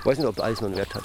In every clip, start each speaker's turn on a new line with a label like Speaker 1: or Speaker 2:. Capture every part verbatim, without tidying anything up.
Speaker 1: Ich weiß nicht, ob alles noch einen Wert hat.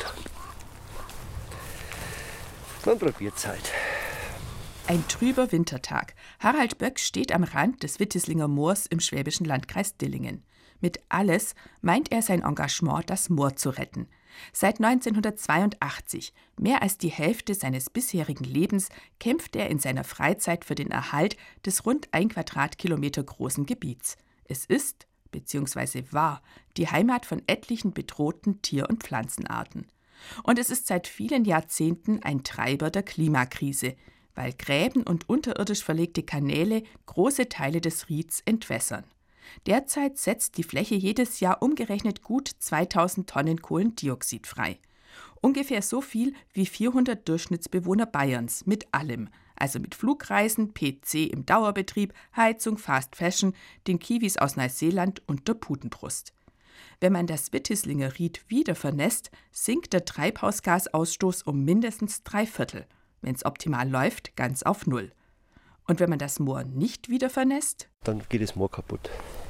Speaker 1: Man probiert es halt.
Speaker 2: Ein trüber Wintertag. Harald Böck steht am Rand des Wittislinger Moors im schwäbischen Landkreis Dillingen. Mit alles meint er sein Engagement, das Moor zu retten. Seit neunzehnhundertzweiundachtzig, mehr als die Hälfte seines bisherigen Lebens, kämpft er in seiner Freizeit für den Erhalt des rund ein Quadratkilometer großen Gebiets. Es ist, bzw. war, die Heimat von etlichen bedrohten Tier- und Pflanzenarten. Und es ist seit vielen Jahrzehnten ein Treiber der Klimakrise, weil Gräben und unterirdisch verlegte Kanäle große Teile des Rieds entwässern. Derzeit setzt die Fläche jedes Jahr umgerechnet gut zweitausend Tonnen Kohlendioxid frei. Ungefähr so viel wie vierhundert Durchschnittsbewohner Bayerns mit allem, also mit Flugreisen, P C im Dauerbetrieb, Heizung, Fast Fashion, den Kiwis aus Neuseeland und der Putenbrust. Wenn man das Wittislinger Ried wieder vernässt, sinkt der Treibhausgasausstoß um mindestens drei Viertel. Wenn es optimal läuft, ganz auf Null. Und wenn man das Moor nicht wieder vernässt?
Speaker 1: Dann geht das Moor kaputt.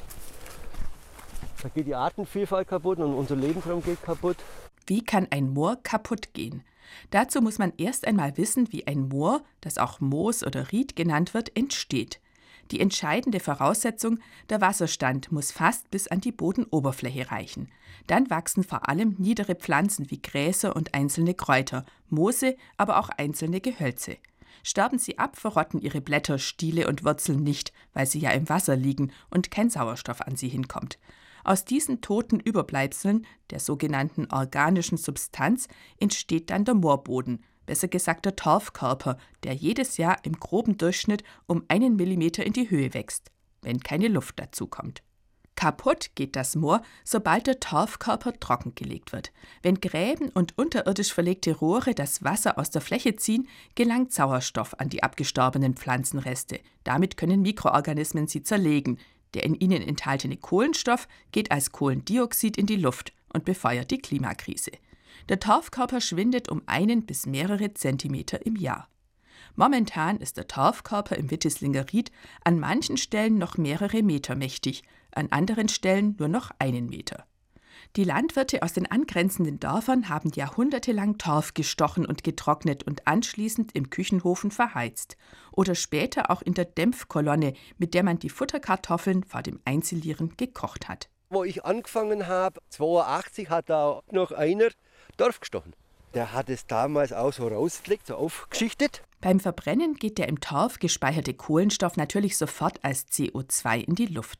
Speaker 1: Da geht die Artenvielfalt kaputt und unser Lebensraum geht kaputt.
Speaker 2: Wie kann ein Moor kaputt gehen? Dazu muss man erst einmal wissen, wie ein Moor, das auch Moos oder Ried genannt wird, entsteht. Die entscheidende Voraussetzung, der Wasserstand muss fast bis an die Bodenoberfläche reichen. Dann wachsen vor allem niedere Pflanzen wie Gräser und einzelne Kräuter, Moose, aber auch einzelne Gehölze. Sterben sie ab, verrotten ihre Blätter, Stiele und Wurzeln nicht, weil sie ja im Wasser liegen und kein Sauerstoff an sie hinkommt. Aus diesen toten Überbleibseln, der sogenannten organischen Substanz, entsteht dann der Moorboden, besser gesagt der Torfkörper, der jedes Jahr im groben Durchschnitt um einen Millimeter in die Höhe wächst, wenn keine Luft dazukommt. Kaputt geht das Moor, sobald der Torfkörper trockengelegt wird. Wenn Gräben und unterirdisch verlegte Rohre das Wasser aus der Fläche ziehen, gelangt Sauerstoff an die abgestorbenen Pflanzenreste. Damit können Mikroorganismen sie zerlegen. Der in ihnen enthaltene Kohlenstoff geht als Kohlendioxid in die Luft und befeuert die Klimakrise. Der Torfkörper schwindet um einen bis mehrere Zentimeter im Jahr. Momentan ist der Torfkörper im Wittislinger Ried an manchen Stellen noch mehrere Meter mächtig, an anderen Stellen nur noch einen Meter. Die Landwirte aus den angrenzenden Dörfern haben jahrhundertelang Torf gestochen und getrocknet und anschließend im Küchenhofen verheizt oder später auch in der Dämpfkolonne, mit der man die Futterkartoffeln vor dem Einzelieren gekocht hat.
Speaker 1: Wo ich angefangen habe, zweiundachtzig, hat da noch einer Torf gestochen. Der hat es damals auch so rausgelegt, so aufgeschichtet.
Speaker 2: Beim Verbrennen geht der im Torf gespeicherte Kohlenstoff natürlich sofort als C O zwei in die Luft.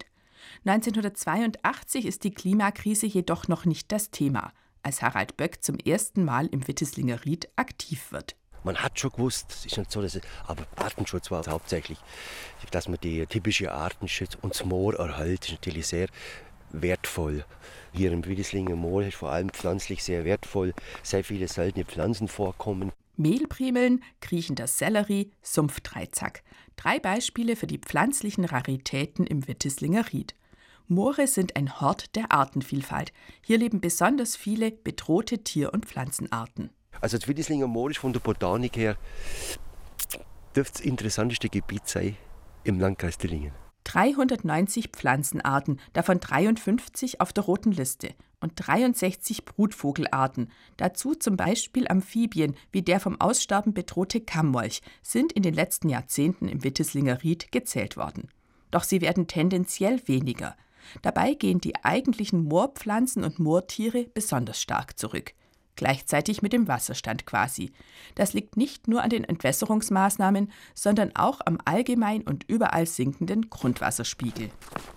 Speaker 2: neunzehnhundertzweiundachtzig ist die Klimakrise jedoch noch nicht das Thema, als Harald Böck zum ersten Mal im Wittislinger Ried aktiv wird.
Speaker 1: Man hat schon gewusst, es ist nicht so, dass es, aber Artenschutz war hauptsächlich, dass man die typische Artenschutz und das Moor erhält, ist natürlich sehr wertvoll. Hier im Wittislinger Moor ist vor allem pflanzlich sehr wertvoll, sehr viele seltene Pflanzen vorkommen.
Speaker 2: Mehlprimeln, kriechender Sellerie, Sumpfdreizack. Drei Beispiele für die pflanzlichen Raritäten im Wittislinger Ried. Moore sind ein Hort der Artenvielfalt. Hier leben besonders viele bedrohte Tier- und Pflanzenarten.
Speaker 1: Also das Wittislinger Moor ist von der Botanik her dürfte das interessanteste Gebiet sein im Landkreis Dillingen.
Speaker 2: dreihundertneunzig Pflanzenarten, davon dreiundfünfzig auf der roten Liste und dreiundsechzig Brutvogelarten. Dazu zum Beispiel Amphibien wie der vom Aussterben bedrohte Kammmolch sind in den letzten Jahrzehnten im Wittislinger Ried gezählt worden. Doch sie werden tendenziell weniger. Dabei gehen die eigentlichen Moorpflanzen und Moortiere besonders stark zurück. Gleichzeitig mit dem Wasserstand quasi. Das liegt nicht nur an den Entwässerungsmaßnahmen, sondern auch am allgemein und überall sinkenden Grundwasserspiegel.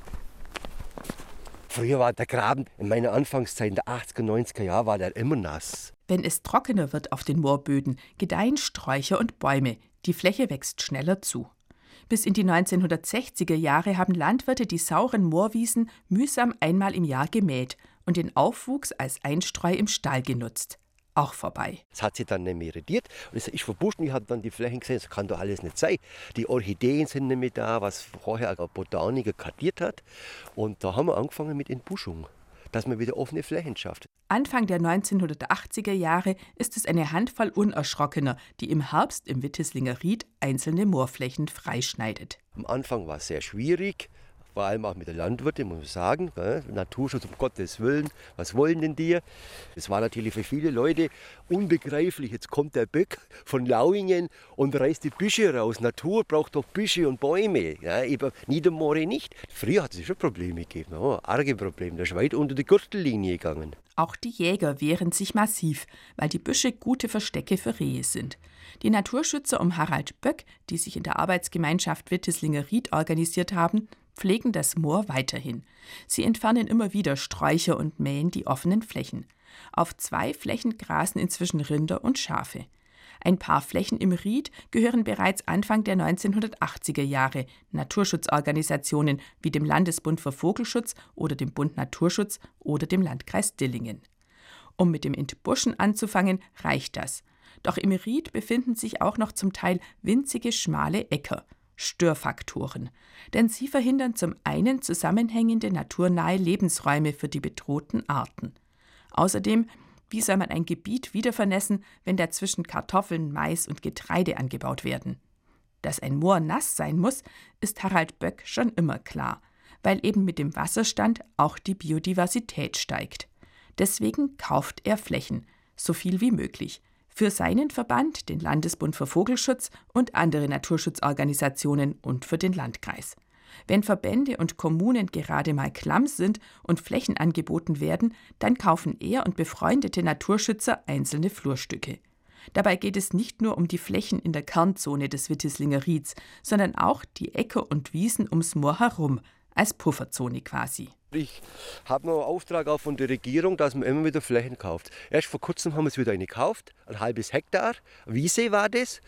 Speaker 1: Früher war der Graben in meiner Anfangszeit in der achtziger, neunziger Jahre war der immer nass.
Speaker 2: Wenn es trockener wird auf den Moorböden, gedeihen Sträucher und Bäume. Die Fläche wächst schneller zu. Bis in die neunzehnhundertsechziger Jahre haben Landwirte die sauren Moorwiesen mühsam einmal im Jahr gemäht und den Aufwuchs als Einstreu im Stall genutzt. Auch vorbei.
Speaker 1: Das hat sich dann nicht mehr irritiert und es ist verbuscht und ich habe dann die Flächen gesehen, das kann doch alles nicht sein. Die Orchideen sind nicht mehr da, was vorher ein Botaniker kartiert hat. Und da haben wir angefangen mit Entbuschung, dass man wieder offene Flächen schafft.
Speaker 2: Anfang der neunzehnhundertachtziger Jahre ist es eine Handvoll Unerschrockener, die im Herbst im Wittislinger Ried einzelne Moorflächen freischneidet.
Speaker 1: Am Anfang war es sehr schwierig, vor allem auch mit den Landwirten, muss man sagen. Gell? Naturschutz, um Gottes Willen, was wollen denn die? Das war natürlich für viele Leute unbegreiflich. Jetzt kommt der Böck von Lauingen und reißt die Büsche raus. Natur braucht doch Büsche und Bäume, ja, eben Niedermoore nicht. Früher hat es schon Probleme gegeben, oh, arge Probleme. Da ist weit unter die Gürtellinie gegangen.
Speaker 2: Auch die Jäger wehren sich massiv, weil die Büsche gute Verstecke für Rehe sind. Die Naturschützer um Harald Böck, die sich in der Arbeitsgemeinschaft Wittislinger Ried organisiert haben, pflegen das Moor weiterhin. Sie entfernen immer wieder Sträucher und mähen die offenen Flächen. Auf zwei Flächen grasen inzwischen Rinder und Schafe. Ein paar Flächen im Ried gehören bereits Anfang der neunzehnhundertachtziger Jahre Naturschutzorganisationen wie dem Landesbund für Vogelschutz oder dem Bund Naturschutz oder dem Landkreis Dillingen. Um mit dem Entbuschen anzufangen, reicht das. Doch im Ried befinden sich auch noch zum Teil winzige, schmale Äcker, Störfaktoren. Denn sie verhindern zum einen zusammenhängende naturnahe Lebensräume für die bedrohten Arten. Außerdem, wie soll man ein Gebiet wieder vernässen, wenn dazwischen Kartoffeln, Mais und Getreide angebaut werden? Dass ein Moor nass sein muss, ist Harald Böck schon immer klar, weil eben mit dem Wasserstand auch die Biodiversität steigt. Deswegen kauft er Flächen, so viel wie möglich, für seinen Verband, den Landesbund für Vogelschutz und andere Naturschutzorganisationen und für den Landkreis. Wenn Verbände und Kommunen gerade mal klamm sind und Flächen angeboten werden, dann kaufen er und befreundete Naturschützer einzelne Flurstücke. Dabei geht es nicht nur um die Flächen in der Kernzone des Wittislinger Rieds, sondern auch die Äcker und Wiesen ums Moor herum, als Pufferzone quasi.
Speaker 1: Ich habe noch einen Auftrag auch von der Regierung, dass man immer wieder Flächen kauft. Erst vor kurzem haben wir es wieder eine gekauft, ein halbes Hektar, Wiese war das.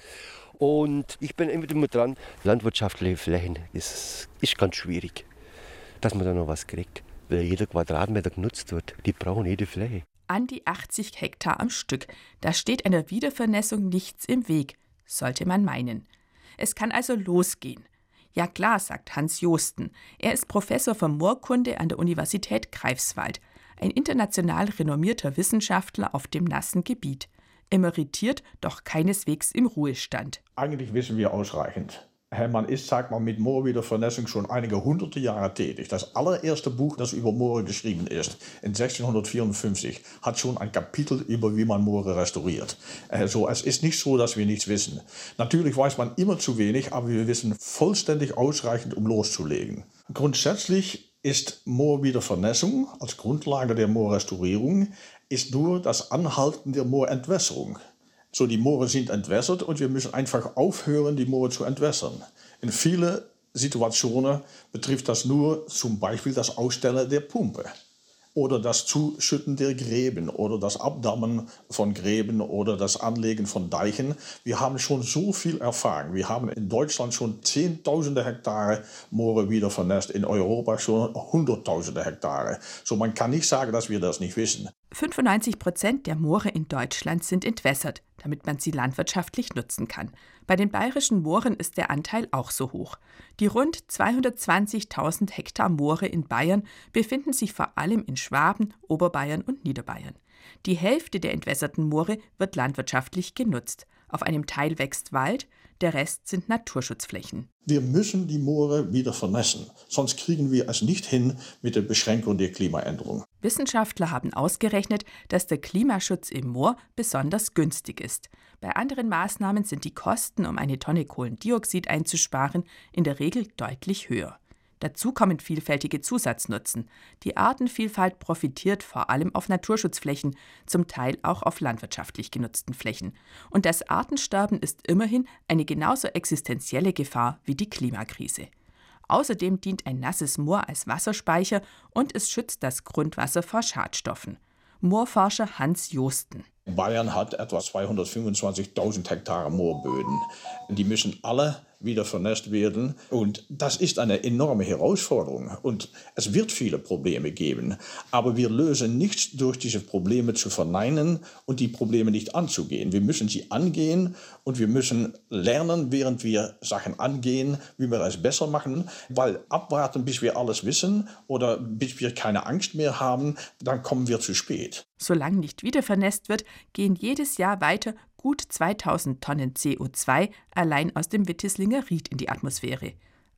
Speaker 1: Und ich bin immer wieder dran, landwirtschaftliche Flächen, das ist ganz schwierig, dass man da noch was kriegt, weil jeder Quadratmeter genutzt wird. Die brauchen jede Fläche.
Speaker 2: An die achtzig Hektar am Stück, da steht einer Wiedervernässung nichts im Weg, sollte man meinen. Es kann also losgehen. Ja klar, sagt Hans Joosten. Er ist Professor für Moorkunde an der Universität Greifswald, ein international renommierter Wissenschaftler auf dem nassen Gebiet. Emeritiert, doch keineswegs im Ruhestand.
Speaker 3: Eigentlich wissen wir ausreichend. Man ist, sagt man, mit Moorwiedervernässung schon einige hunderte Jahre tätig. Das allererste Buch, das über Moore geschrieben ist, in sechzehnhundertvierundfünfzig, hat schon ein Kapitel über, wie man Moore restauriert. Also, es ist nicht so, dass wir nichts wissen. Natürlich weiß man immer zu wenig, aber wir wissen vollständig ausreichend, um loszulegen. Grundsätzlich ist Moorwiedervernässung als Grundlage der Moorrestaurierung ist nur das Anhalten der Moorentwässerung. So, die Moore sind entwässert und wir müssen einfach aufhören, die Moore zu entwässern. In vielen Situationen betrifft das nur zum Beispiel das Ausstellen der Pumpe oder das Zuschütten der Gräben oder das Abdammen von Gräben oder das Anlegen von Deichen. Wir haben schon so viel Erfahrung. Wir haben in Deutschland schon Zehntausende Hektare Moore wieder vernässt, in Europa schon Hunderttausende Hektare. So, man kann nicht sagen, dass wir das nicht wissen.
Speaker 2: fünfundneunzig Prozent der Moore in Deutschland sind entwässert, damit man sie landwirtschaftlich nutzen kann. Bei den bayerischen Mooren ist der Anteil auch so hoch. Die rund zweihundertzwanzigtausend Hektar Moore in Bayern befinden sich vor allem in Schwaben, Oberbayern und Niederbayern. Die Hälfte der entwässerten Moore wird landwirtschaftlich genutzt. Auf einem Teil wächst Wald, der Rest sind Naturschutzflächen.
Speaker 3: Wir müssen die Moore wieder vernässen, sonst kriegen wir es nicht hin mit der Beschränkung der Klimaänderung.
Speaker 2: Wissenschaftler haben ausgerechnet, dass der Klimaschutz im Moor besonders günstig ist. Bei anderen Maßnahmen sind die Kosten, um eine Tonne Kohlendioxid einzusparen, in der Regel deutlich höher. Dazu kommen vielfältige Zusatznutzen. Die Artenvielfalt profitiert vor allem auf Naturschutzflächen, zum Teil auch auf landwirtschaftlich genutzten Flächen. Und das Artensterben ist immerhin eine genauso existenzielle Gefahr wie die Klimakrise. Außerdem dient ein nasses Moor als Wasserspeicher und es schützt das Grundwasser vor Schadstoffen. Moorforscher Hans Joosten.
Speaker 3: Bayern hat etwa zweihundertfünfundzwanzigtausend Hektar Moorböden. Die müssen alle wieder vernässt werden. Und das ist eine enorme Herausforderung. Und es wird viele Probleme geben. Aber wir lösen nichts durch diese Probleme zu verneinen und die Probleme nicht anzugehen. Wir müssen sie angehen und wir müssen lernen, während wir Sachen angehen, wie wir es besser machen. Weil abwarten, bis wir alles wissen oder bis wir keine Angst mehr haben, dann kommen wir zu spät.
Speaker 2: Solange nicht wieder vernässt wird, gehen jedes Jahr weiter gut zweitausend Tonnen C O zwei allein aus dem Wittislinger Ried in die Atmosphäre.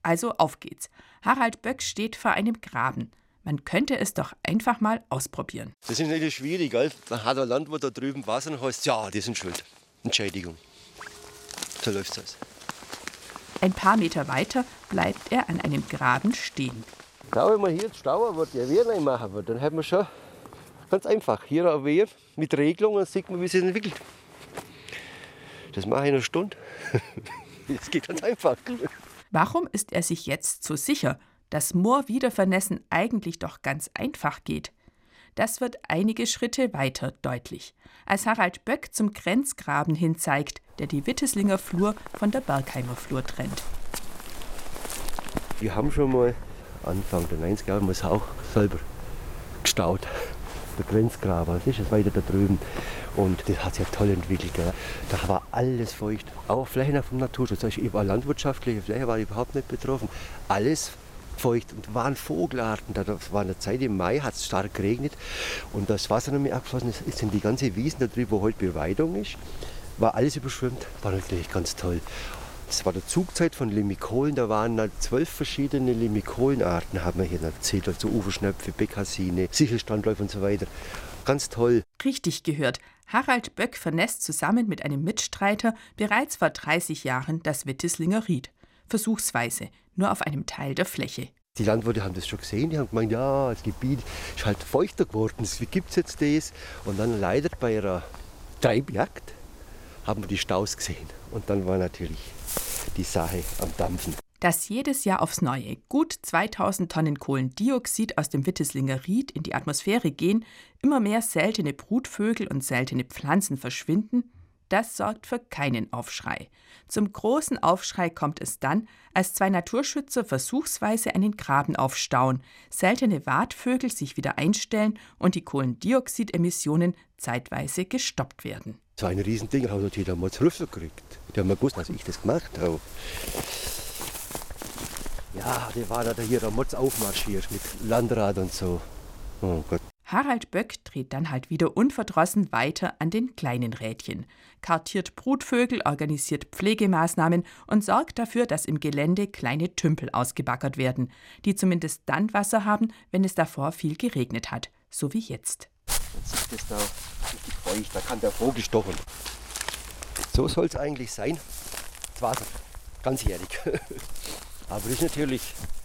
Speaker 2: Also auf geht's. Harald Böck steht vor einem Graben. Man könnte es doch einfach mal ausprobieren.
Speaker 1: Das ist natürlich schwierig, gell? Da hat ein Landwirt da drüben Wasser und heißt, ja, die sind schuld. Entschädigung. So läuft's aus.
Speaker 2: Ein paar Meter weiter bleibt er an einem Graben stehen.
Speaker 1: Ja, wenn man hier jetzt Stauer wird, ja, Wehr machen wird, dann hat man schon ganz einfach hier eine Wehr mit Regelungen und sieht man, wie es sich entwickelt. Das mache ich in einer Stunde. Das geht ganz einfach.
Speaker 2: Warum ist er sich jetzt so sicher, dass Moor-Wiedervernässen eigentlich doch ganz einfach geht? Das wird einige Schritte weiter deutlich, als Harald Böck zum Grenzgraben hin zeigt, der die Witteslinger Flur von der Bergheimer Flur trennt.
Speaker 1: Wir haben schon mal Anfang der neunziger Jahre das auch selber gestaut. Der Grenzgraben, das ist es weiter da drüben. Und das hat sich ja toll entwickelt. Gell. Da war alles feucht. Auch Flächen vom Naturschutz. Also ich war landwirtschaftliche Fläche, war überhaupt nicht betroffen. Alles feucht und waren Vogelarten. Da war eine Zeit im Mai, hat es stark geregnet und das Wasser noch mehr abgeflossen ist. Ist in die ganze Wiesen da drüben, wo heute Beweidung ist, war alles überschwemmt. War natürlich ganz toll. Das war die Zugzeit von Limikolen. Da waren halt zwölf verschiedene Limikolenarten, haben wir hier erzählt. Also Uferschnepfe, Bekassine, Sichelstrandläufer und so weiter. Ganz toll.
Speaker 2: Richtig gehört. Harald Böck vernässt zusammen mit einem Mitstreiter bereits vor dreißig Jahren das Witteslinger Ried. Versuchsweise, nur auf einem Teil der Fläche.
Speaker 1: Die Landwirte haben das schon gesehen, die haben gemeint, ja, das Gebiet ist halt feuchter geworden, wie gibt es jetzt das? Und dann leider bei ihrer Treibjagd haben wir die Staus gesehen. Und dann war natürlich die Sache am Dampfen.
Speaker 2: Dass jedes Jahr aufs Neue gut zweitausend Tonnen Kohlendioxid aus dem Witteslinger Ried in die Atmosphäre gehen, immer mehr seltene Brutvögel und seltene Pflanzen verschwinden, das sorgt für keinen Aufschrei. Zum großen Aufschrei kommt es dann, als zwei Naturschützer versuchsweise einen Graben aufstauen, seltene Watvögel sich wieder einstellen und die Kohlendioxidemissionen zeitweise gestoppt werden.
Speaker 1: So ein Riesending haben die damals Rüffel gekriegt. Die haben gewusst, dass ich das gemacht habe. Ja, die waren da hier damals aufmarschiert mit Landrad und so. Oh Gott.
Speaker 2: Harald Böck dreht dann halt wieder unverdrossen weiter an den kleinen Rädchen, kartiert Brutvögel, organisiert Pflegemaßnahmen und sorgt dafür, dass im Gelände kleine Tümpel ausgebaggert werden, die zumindest dann Wasser haben, wenn es davor viel geregnet hat, so wie jetzt.
Speaker 1: Jetzt ist das da richtig feucht, da kann der Vogel stochen. So soll es eigentlich sein. Das Wasser, ganzjährig. Aber das ist natürlich...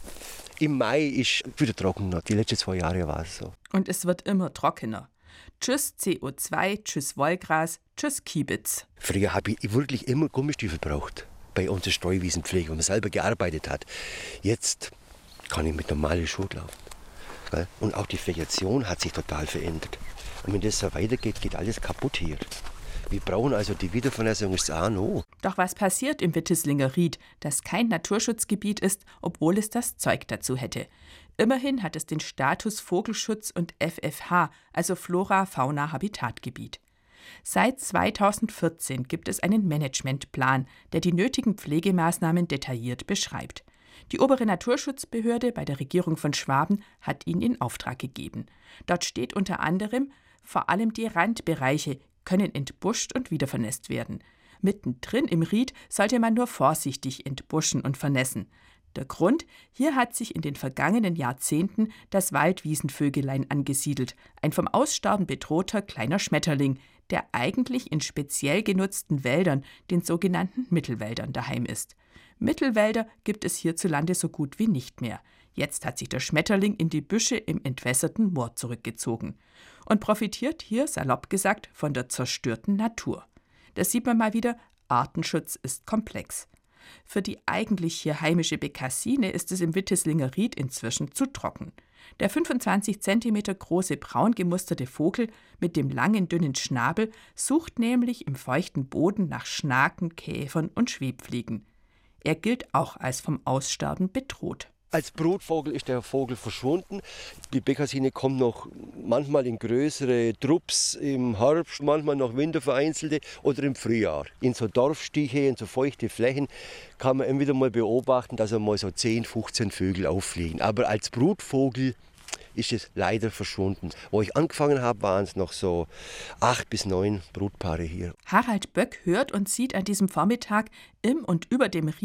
Speaker 1: Im Mai ist es wieder trockener. Die letzten zwei Jahre war es so.
Speaker 2: Und es wird immer trockener. Tschüss C O zwei, tschüss Wollgras, tschüss Kiebitz.
Speaker 1: Früher habe ich wirklich immer Gummistiefel gebraucht. Bei unserer Streuwiesenpflege, wo man selber gearbeitet hat. Jetzt kann ich mit normalen Schuhen laufen. Und auch die Vegetation hat sich total verändert. Und wenn das so weitergeht, geht alles kaputt hier. Wir brauchen also die Wiedervernässung ist auch noch.
Speaker 2: Doch was passiert im Witteslinger Ried, das kein Naturschutzgebiet ist, obwohl es das Zeug dazu hätte? Immerhin hat es den Status Vogelschutz und F F H, also Flora-Fauna-Habitatgebiet. Seit zweitausendvierzehn gibt es einen Managementplan, der die nötigen Pflegemaßnahmen detailliert beschreibt. Die obere Naturschutzbehörde bei der Regierung von Schwaben hat ihn in Auftrag gegeben. Dort steht unter anderem, vor allem die Randbereiche können entbuscht und wiedervernässt werden. Mittendrin im Ried sollte man nur vorsichtig entbuschen und vernässen. Der Grund? Hier hat sich in den vergangenen Jahrzehnten das Waldwiesenvögelein angesiedelt, ein vom Aussterben bedrohter kleiner Schmetterling, der eigentlich in speziell genutzten Wäldern, den sogenannten Mittelwäldern, daheim ist. Mittelwälder gibt es hierzulande so gut wie nicht mehr. Jetzt hat sich der Schmetterling in die Büsche im entwässerten Moor zurückgezogen und profitiert hier, salopp gesagt, von der zerstörten Natur. Da sieht man mal wieder, Artenschutz ist komplex. Für die eigentlich hier heimische Bekassine ist es im Witteslinger Ried inzwischen zu trocken. Der fünfundzwanzig Zentimeter große braun gemusterte Vogel mit dem langen, dünnen Schnabel sucht nämlich im feuchten Boden nach Schnaken, Käfern und Schwebfliegen. Er gilt auch als vom Aussterben bedroht.
Speaker 1: Als Brutvogel ist der Vogel verschwunden. Die Bekassine kommt noch manchmal in größere Trupps im Herbst, manchmal noch wintervereinzelte oder im Frühjahr. In so Dorfstiche, in so feuchte Flächen kann man immer wieder mal beobachten, dass einmal so zehn, fünfzehn Vögel auffliegen. Aber als Brutvogel ist es leider verschwunden. Wo ich angefangen habe, waren es noch so acht bis neun Brutpaare hier.
Speaker 2: Harald Böck hört und sieht an diesem Vormittag im und über dem Ried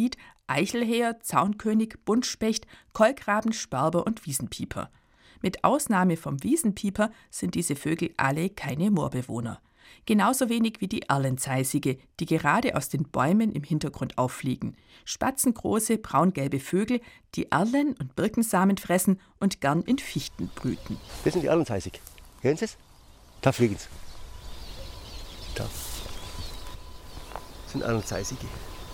Speaker 2: Eichelheer, Zaunkönig, Buntspecht, Kolkraben, Sperber und Wiesenpieper. Mit Ausnahme vom Wiesenpieper sind diese Vögel alle keine Moorbewohner. Genauso wenig wie die Erlenzeisige, die gerade aus den Bäumen im Hintergrund auffliegen. Spatzengroße, braungelbe Vögel, die Erlen und Birkensamen fressen und gern in Fichten brüten.
Speaker 1: Das sind die Erlenzeisig. Hören Sie es? Da fliegen sie. Da. Das sind Erlenzeisige.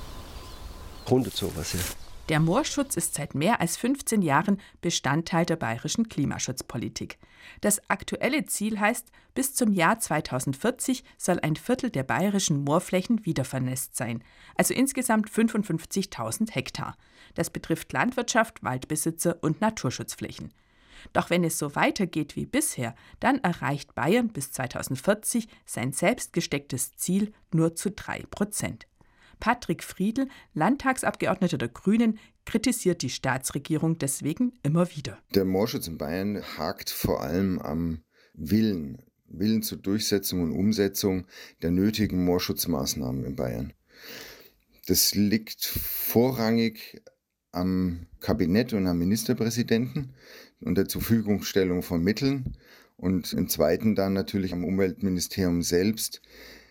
Speaker 1: hundert sowas, ja.
Speaker 2: Der Moorschutz ist seit mehr als fünfzehn Jahren Bestandteil der bayerischen Klimaschutzpolitik. Das aktuelle Ziel heißt, bis zum Jahr zweitausendvierzig soll ein Viertel der bayerischen Moorflächen wiedervernässt sein, also insgesamt fünfundfünfzigtausend Hektar. Das betrifft Landwirtschaft, Waldbesitzer und Naturschutzflächen. Doch wenn es so weitergeht wie bisher, dann erreicht Bayern bis zweitausendvierzig sein selbst gestecktes Ziel nur zu drei Prozent. Patrick Friedl, Landtagsabgeordneter der Grünen, kritisiert die Staatsregierung deswegen immer wieder.
Speaker 4: Der Moorschutz in Bayern hakt vor allem am Willen, Willen zur Durchsetzung und Umsetzung der nötigen Moorschutzmaßnahmen in Bayern. Das liegt vorrangig am Kabinett und am Ministerpräsidenten und der Zurverfügungstellung von Mitteln und im Zweiten dann natürlich am Umweltministerium selbst,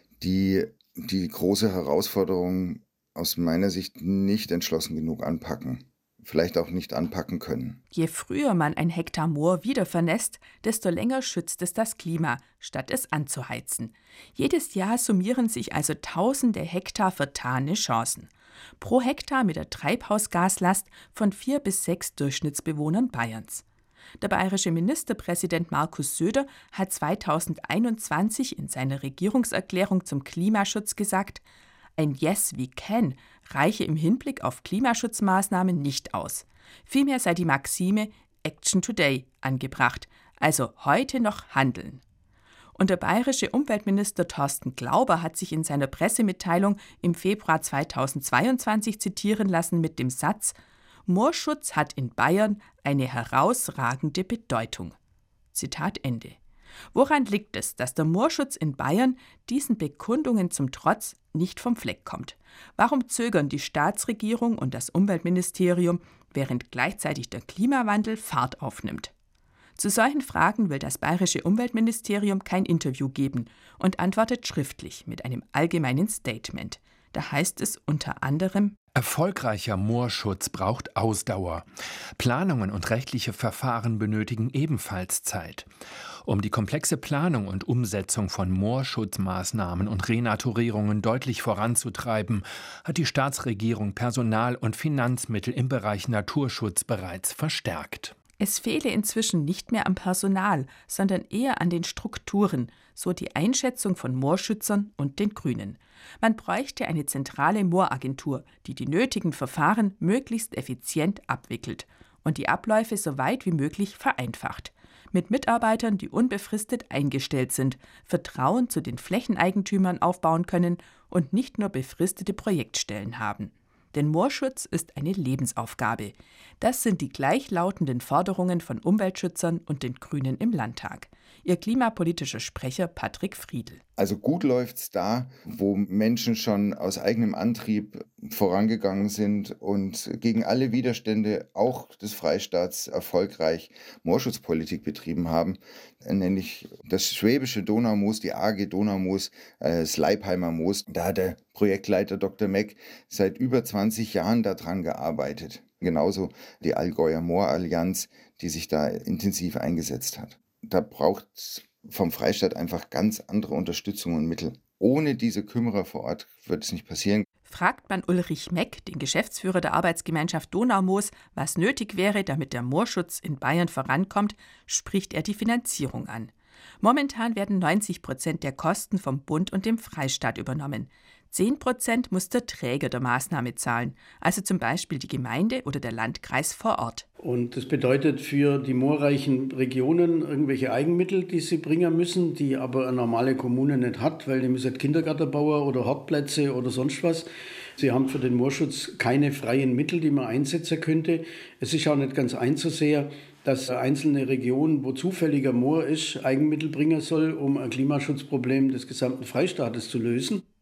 Speaker 4: die die große Herausforderung aus meiner Sicht nicht entschlossen genug anpacken, vielleicht auch nicht anpacken können.
Speaker 2: Je früher man ein Hektar Moor wieder vernässt, desto länger schützt es das Klima, statt es anzuheizen. Jedes Jahr summieren sich also tausende Hektar vertane Chancen. Pro Hektar mit der Treibhausgaslast von vier bis sechs Durchschnittsbewohnern Bayerns. Der bayerische Ministerpräsident Markus Söder hat zweitausendeinundzwanzig in seiner Regierungserklärung zum Klimaschutz gesagt, ein Yes we can reiche im Hinblick auf Klimaschutzmaßnahmen nicht aus. Vielmehr sei die Maxime Action Today angebracht, also heute noch handeln. Und der bayerische Umweltminister Thorsten Glauber hat sich in seiner Pressemitteilung im Februar zweitausendzweiundzwanzig zitieren lassen mit dem Satz: Moorschutz hat in Bayern eine herausragende Bedeutung. Zitat Ende. Woran liegt es, dass der Moorschutz in Bayern diesen Bekundungen zum Trotz nicht vom Fleck kommt? Warum zögern die Staatsregierung und das Umweltministerium, während gleichzeitig der Klimawandel Fahrt aufnimmt? Zu solchen Fragen will das bayerische Umweltministerium kein Interview geben und antwortet schriftlich mit einem allgemeinen Statement. Da heißt es unter anderem:
Speaker 5: Erfolgreicher Moorschutz braucht Ausdauer. Planungen und rechtliche Verfahren benötigen ebenfalls Zeit. Um die komplexe Planung und Umsetzung von Moorschutzmaßnahmen und Renaturierungen deutlich voranzutreiben, hat die Staatsregierung Personal- und Finanzmittel im Bereich Naturschutz bereits verstärkt.
Speaker 2: Es fehle inzwischen nicht mehr am Personal, sondern eher an den Strukturen, so die Einschätzung von Moorschützern und den Grünen. Man bräuchte eine zentrale Mooragentur, die die nötigen Verfahren möglichst effizient abwickelt und die Abläufe so weit wie möglich vereinfacht. Mit Mitarbeitern, die unbefristet eingestellt sind, Vertrauen zu den Flächeneigentümern aufbauen können und nicht nur befristete Projektstellen haben. Denn Moorschutz ist eine Lebensaufgabe. Das sind die gleichlautenden Forderungen von Umweltschützern und den Grünen im Landtag. Ihr klimapolitischer Sprecher Patrick Friedl.
Speaker 4: Also gut läuft's da, wo Menschen schon aus eigenem Antrieb vorangegangen sind und gegen alle Widerstände auch des Freistaats erfolgreich Moorschutzpolitik betrieben haben, nämlich das schwäbische Donaumoos, die A G Donaumoos, äh, das Leipheimer Moos. Da hat der Projektleiter Doktor Meck seit über zwanzig Jahren daran gearbeitet. Genauso die Allgäuer Moorallianz, die sich da intensiv eingesetzt hat. Da braucht es vom Freistaat einfach ganz andere Unterstützung und Mittel. Ohne diese Kümmerer vor Ort wird es nicht passieren.
Speaker 2: Fragt man Ulrich Meck, den Geschäftsführer der Arbeitsgemeinschaft Donaumoos, was nötig wäre, damit der Moorschutz in Bayern vorankommt, spricht er die Finanzierung an. Momentan werden neunzig Prozent der Kosten vom Bund und dem Freistaat übernommen. zehn Prozent muss der Träger der Maßnahme zahlen, also zum Beispiel die Gemeinde oder der Landkreis vor Ort.
Speaker 6: Und das bedeutet für die moorreichen Regionen irgendwelche Eigenmittel, die sie bringen müssen, die aber eine normale Kommune nicht hat, weil die müssen Kindergärten bauen oder Hartplätze oder sonst was. Sie haben für den Moorschutz keine freien Mittel, die man einsetzen könnte. Es ist auch nicht ganz einzusehen, dass eine einzelne Region, wo zufälliger Moor ist, Eigenmittel bringen soll, um ein Klimaschutzproblem des gesamten Freistaates zu lösen.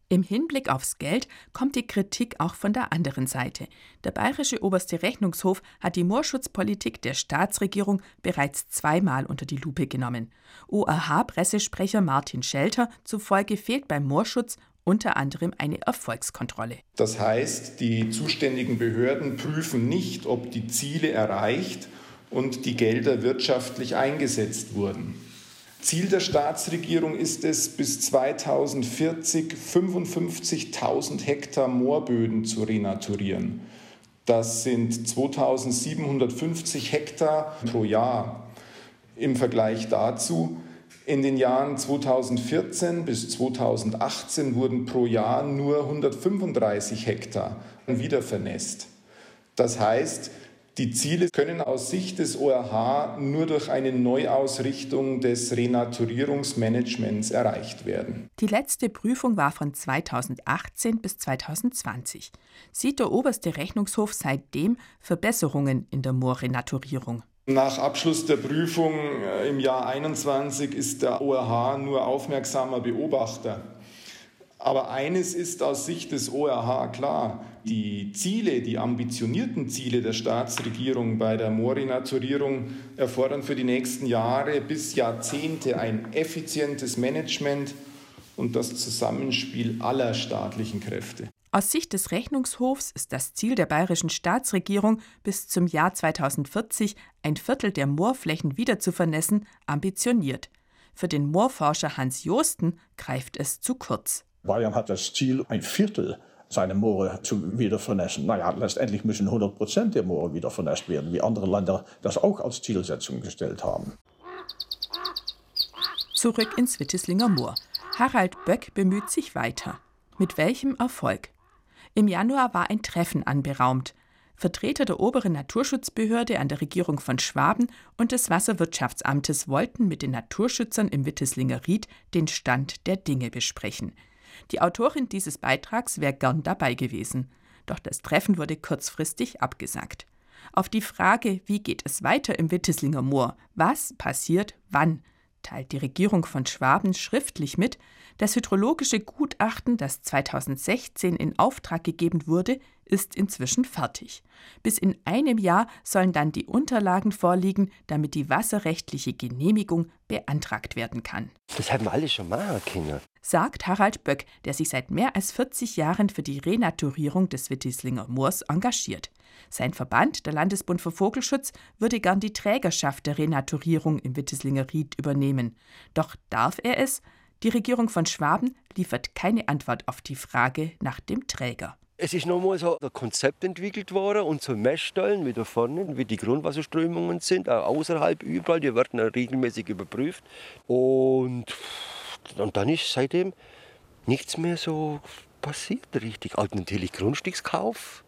Speaker 2: Im Hinblick aufs Geld kommt die Kritik auch von der anderen Seite. Der Bayerische Oberste Rechnungshof hat die Moorschutzpolitik der Staatsregierung bereits zweimal unter die Lupe genommen. O R H-Pressesprecher Martin Schelter zufolge fehlt beim Moorschutz unter anderem eine Erfolgskontrolle.
Speaker 7: Das heißt, die zuständigen Behörden prüfen nicht, ob die Ziele erreicht und die Gelder wirtschaftlich eingesetzt wurden. Ziel der Staatsregierung ist es, bis zweitausendvierzig fünfundfünfzigtausend Hektar Moorböden zu renaturieren. Das sind zweitausendsiebenhundertfünfzig Hektar pro Jahr. Im Vergleich dazu, in den Jahren zweitausendvierzehn bis zweitausendachtzehn wurden pro Jahr nur hundertfünfunddreißig Hektar wiedervernässt. Das heißt, die Ziele können aus Sicht des O R H nur durch eine Neuausrichtung des Renaturierungsmanagements erreicht werden.
Speaker 2: Die letzte Prüfung war von zweitausendachtzehn bis zweitausendzwanzig. Sieht der Oberste Rechnungshof seitdem Verbesserungen in der Moorrenaturierung?
Speaker 7: Nach Abschluss der Prüfung im Jahr einundzwanzig ist der O R H nur aufmerksamer Beobachter. Aber eines ist aus Sicht des O R H klar: Die Ziele, die ambitionierten Ziele der Staatsregierung bei der Moorrenaturierung erfordern für die nächsten Jahre bis Jahrzehnte ein effizientes Management und das Zusammenspiel aller staatlichen Kräfte.
Speaker 2: Aus Sicht des Rechnungshofs ist das Ziel der bayerischen Staatsregierung, bis zum Jahr zweitausendvierzig ein Viertel der Moorflächen wieder zu vernässen, ambitioniert. Für den Moorforscher Hans Joosten greift es zu kurz.
Speaker 3: Bayern hat das Ziel, ein Viertel seiner Moore zu wieder vernässen. Naja, letztendlich müssen hundert Prozent der Moore wieder vernässt werden, wie andere Länder das auch als Zielsetzung gestellt haben.
Speaker 2: Zurück ins Witteslinger Moor. Harald Böck bemüht sich weiter. Mit welchem Erfolg? Im Januar war ein Treffen anberaumt. Vertreter der oberen Naturschutzbehörde an der Regierung von Schwaben und des Wasserwirtschaftsamtes wollten mit den Naturschützern im Witteslinger Ried den Stand der Dinge besprechen. Die Autorin dieses Beitrags wäre gern dabei gewesen. Doch das Treffen wurde kurzfristig abgesagt. Auf die Frage, wie geht es weiter im Witteslinger Moor, was passiert wann, teilt die Regierung von Schwaben schriftlich mit, das hydrologische Gutachten, das zweitausendsechzehn in Auftrag gegeben wurde, ist inzwischen fertig. Bis in einem Jahr sollen dann die Unterlagen vorliegen, damit die wasserrechtliche Genehmigung beantragt werden kann.
Speaker 1: Das haben wir alles schon machen können,
Speaker 2: sagt Harald Böck, der sich seit mehr als vierzig Jahren für die Renaturierung des Witteslinger Moors engagiert. Sein Verband, der Landesbund für Vogelschutz, würde gern die Trägerschaft der Renaturierung im Witteslinger Ried übernehmen. Doch darf er es? Die Regierung von Schwaben liefert keine Antwort auf die Frage nach dem Träger.
Speaker 1: Es ist nochmal so ein Konzept entwickelt worden und so Messstellen wie da vorne, wie die Grundwasserströmungen sind, auch außerhalb überall, die werden regelmäßig überprüft. Und, und dann ist seitdem nichts mehr so passiert richtig. Auch natürlich Grundstückskauf.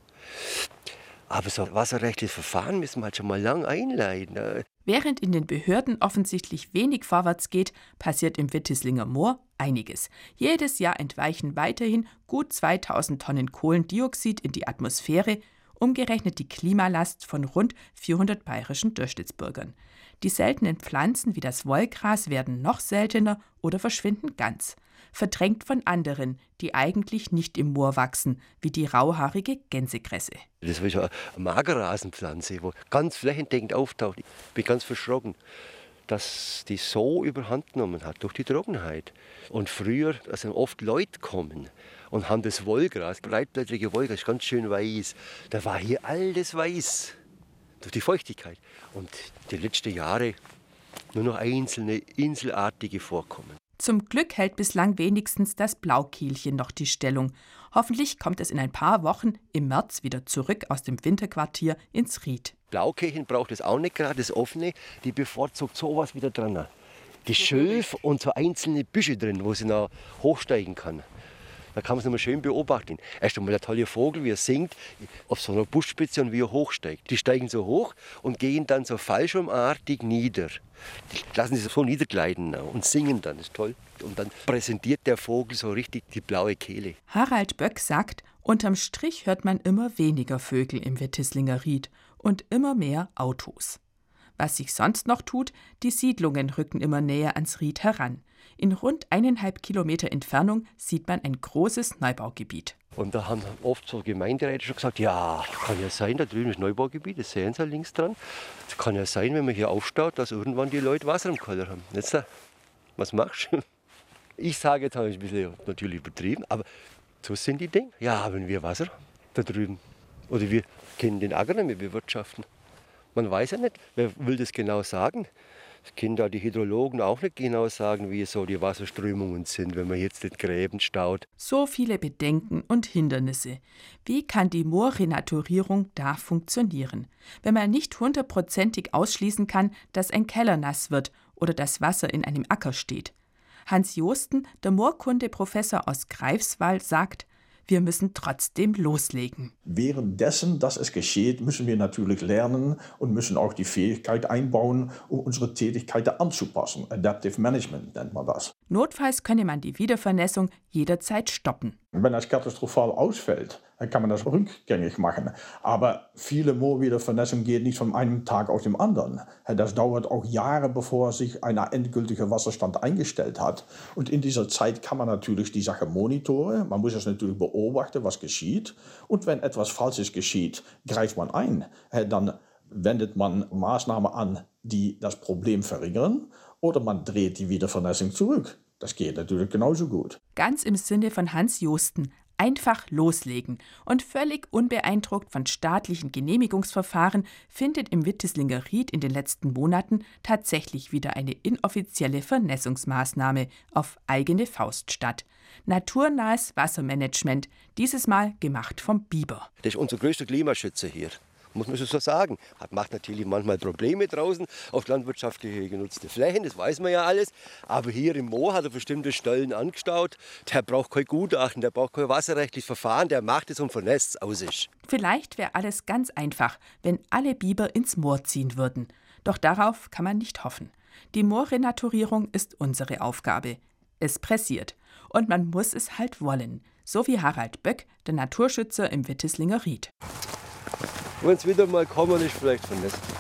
Speaker 1: Aber so wasserrechtliches Verfahren müssen wir halt schon mal lang einleiten.
Speaker 2: Während in den Behörden offensichtlich wenig vorwärts geht, passiert im Witteslinger Moor einiges. Jedes Jahr entweichen weiterhin gut zweitausend Tonnen Kohlendioxid in die Atmosphäre, umgerechnet die Klimalast von rund vierhundert bayerischen Durchschnittsbürgern. Die seltenen Pflanzen wie das Wollgras werden noch seltener oder verschwinden ganz, verdrängt von anderen, die eigentlich nicht im Moor wachsen, wie die rauhaarige Gänsekresse.
Speaker 1: Das war schon eine Magerrasenpflanze, die ganz flächendeckend auftaucht. Ich bin ganz verschrocken, dass die so überhand genommen hat durch die Trockenheit. Und früher sind oft Leute gekommen und haben das Wollgras, breitblättrige Wollgras, ganz schön weiß. Da war hier alles weiß durch die Feuchtigkeit. Und die letzten Jahre nur noch einzelne inselartige Vorkommen.
Speaker 2: Zum Glück hält bislang wenigstens das Blaukehlchen noch die Stellung. Hoffentlich kommt es in ein paar Wochen im März wieder zurück aus dem Winterquartier ins Ried.
Speaker 1: Blaukehlchen braucht es auch nicht gerade, das offene, die bevorzugt sowas wieder dran. Die Schilf und so einzelne Büsche drin, wo sie noch hochsteigen kann. Da kann man es nochmal schön beobachten. Erst einmal der tolle Vogel, wie er singt, auf so einer Buschspitze und wie er hochsteigt. Die steigen so hoch und gehen dann so fallschirmartig nieder. Die lassen sich so niedergleiten und singen dann, das ist toll. Und dann präsentiert der Vogel so richtig die blaue Kehle.
Speaker 2: Harald Böck sagt, unterm Strich hört man immer weniger Vögel im Witteslinger Ried und immer mehr Autos. Was sich sonst noch tut, die Siedlungen rücken immer näher ans Ried heran. In rund eineinhalb Kilometer Entfernung sieht man ein großes Neubaugebiet.
Speaker 1: Und da haben oft so Gemeinderäte schon gesagt, ja, kann ja sein, da drüben ist Neubaugebiet, das sehen Sie links dran. Das kann ja sein, wenn man hier aufstaut, dass irgendwann die Leute Wasser im Keller haben. Jetzt, was machst du? Ich sage, jetzt habe ich ein bisschen natürlich übertrieben, aber so sind die Dinge. Ja, haben wir Wasser da drüben. Oder wir können den Acker nicht mehr bewirtschaften. Man weiß ja nicht, wer will das genau sagen. Das können da die Hydrologen auch nicht genau sagen, wie so die Wasserströmungen sind, wenn man jetzt den Gräben staut.
Speaker 2: So viele Bedenken und Hindernisse. Wie kann die Moorrenaturierung da funktionieren, wenn man nicht hundertprozentig ausschließen kann, dass ein Keller nass wird oder das Wasser in einem Acker steht? Hans Joosten, der Moorkunde-Professor aus Greifswald, sagt, wir müssen trotzdem loslegen.
Speaker 3: Währenddessen, dass es geschieht, müssen wir natürlich lernen und müssen auch die Fähigkeit einbauen, um unsere Tätigkeiten anzupassen. Adaptive Management nennt man das.
Speaker 2: Notfalls könne man die Wiedervernässung jederzeit stoppen.
Speaker 3: Wenn das katastrophal ausfällt, dann kann man das rückgängig machen. Aber viele Moorwiedervernässung geht nicht von einem Tag auf den anderen. Das dauert auch Jahre, bevor sich ein endgültiger Wasserstand eingestellt hat. Und in dieser Zeit kann man natürlich die Sache monitoren. Man muss es natürlich beobachten, was geschieht. Und wenn etwas Falsches geschieht, greift man ein. Dann wendet man Maßnahmen an, die das Problem verringern. Oder man dreht die Wiedervernässung zurück. Das geht natürlich genauso gut.
Speaker 2: Ganz im Sinne von Hans Joosten. Einfach loslegen. Und völlig unbeeindruckt von staatlichen Genehmigungsverfahren findet im Witteslinger Ried in den letzten Monaten tatsächlich wieder eine inoffizielle Vernässungsmaßnahme auf eigene Faust statt. Naturnahes Wassermanagement, dieses Mal gemacht vom Biber.
Speaker 1: Das ist unser größter Klimaschützer hier. Muss man so sagen. Hat, macht natürlich manchmal Probleme draußen auf landwirtschaftliche genutzte Flächen, das weiß man ja alles. Aber hier im Moor hat er bestimmte Stellen angestaut. Der braucht kein Gutachten, der braucht kein wasserrechtliches Verfahren, der macht es und vernässt es aus ist.
Speaker 2: Vielleicht wäre alles ganz einfach, wenn alle Biber ins Moor ziehen würden. Doch darauf kann man nicht hoffen. Die Moorrenaturierung ist unsere Aufgabe. Es pressiert. Und man muss es halt wollen. So wie Harald Böck, der Naturschützer im Witteslinger Ried.
Speaker 1: Wenn es wieder mal kommen ist, vielleicht vernässt.